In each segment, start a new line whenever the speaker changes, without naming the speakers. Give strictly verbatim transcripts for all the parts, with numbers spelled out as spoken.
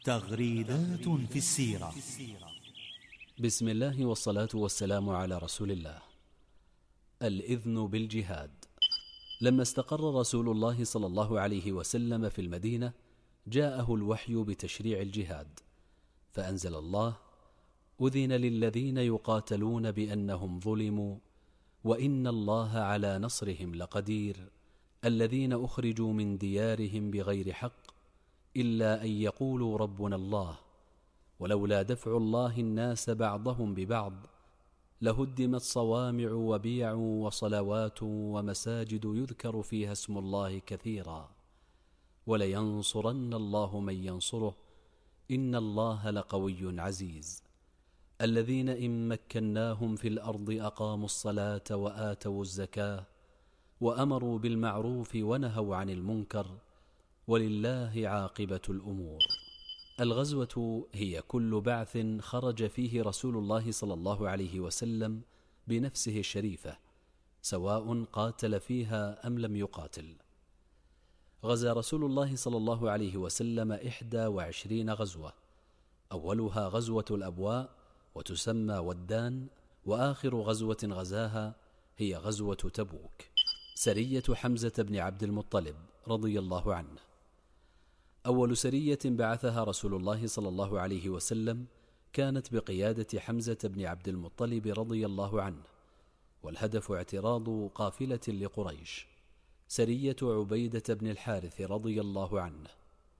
تغريدات في السيرة.
بسم الله والصلاة والسلام على رسول الله. الإذن بالجهاد. لما استقر رسول الله صلى الله عليه وسلم في المدينة جاءه الوحي بتشريع الجهاد، فأنزل الله: أذن للذين يقاتلون بأنهم ظلموا وإن الله على نصرهم لقدير، الذين أخرجوا من ديارهم بغير حق إلا أن يقولوا ربنا الله، ولولا دفع الله الناس بعضهم ببعض لهدمت صوامع وبيع وصلوات ومساجد يذكر فيها اسم الله كثيرا، ولينصرن الله من ينصره إن الله لقوي عزيز. الذين إن مكناهم في الأرض أقاموا الصلاة وآتوا الزكاة وأمروا بالمعروف ونهوا عن المنكر، ولله عاقبة الأمور. الغزوة هي كل بعث خرج فيه رسول الله صلى الله عليه وسلم بنفسه الشريفة، سواء قاتل فيها أم لم يقاتل. غزا رسول الله صلى الله عليه وسلم إحدى وعشرين غزوة، أولها غزوة الأبواء وتسمى ودان، وآخر غزوة غزاها هي غزوة تبوك، سرية حمزة بن عبد المطلب رضي الله عنه. أول سرية بعثها رسول الله صلى الله عليه وسلم كانت بقيادة حمزة بن عبد المطلب رضي الله عنه، والهدف اعتراض قافلة لقريش، سرية عبيدة بن الحارث رضي الله عنه.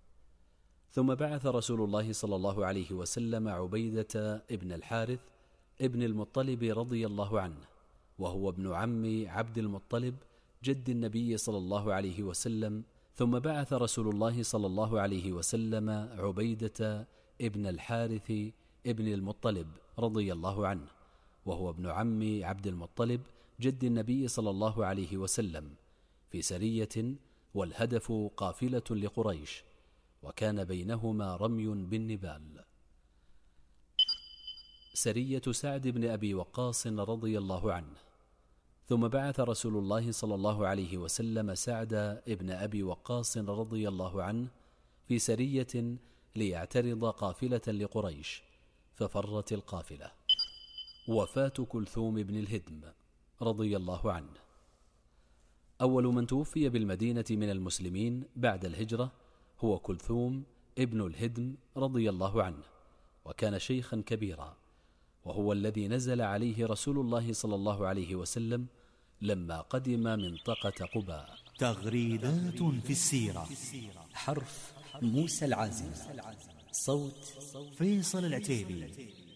ثم بعث رسول الله صلى الله عليه وسلم عبيدة بن الحارث ابن المطلب رضي الله عنه، وهو ابن عم عبد المطلب جد النبي صلى الله عليه وسلم. ثم بعث رسول الله صلى الله عليه وسلم عبيدة ابن الحارث ابن المطلب رضي الله عنه، وهو ابن عم عبد المطلب جد النبي صلى الله عليه وسلم، في سرية والهدف قافلة لقريش، وكان بينهما رمي بالنبال. سرية سعد بن أبي وقاص رضي الله عنه. ثم بعث رسول الله صلى الله عليه وسلم سعد ابن أبي وقاص رضي الله عنه في سرية ليعترض قافلة لقريش، ففرت القافلة. وفاة كلثوم بن الهدم رضي الله عنه. أول من توفي بالمدينة من المسلمين بعد الهجرة هو كلثوم ابن الهدم رضي الله عنه، وكان شيخا كبيرا، وهو الذي نزل عليه رسول الله صلى الله عليه وسلم لما قدم منطقة قباء.
تغريدات في السيرة.
حرف موسى العازم، صوت
فيصل العتيبي.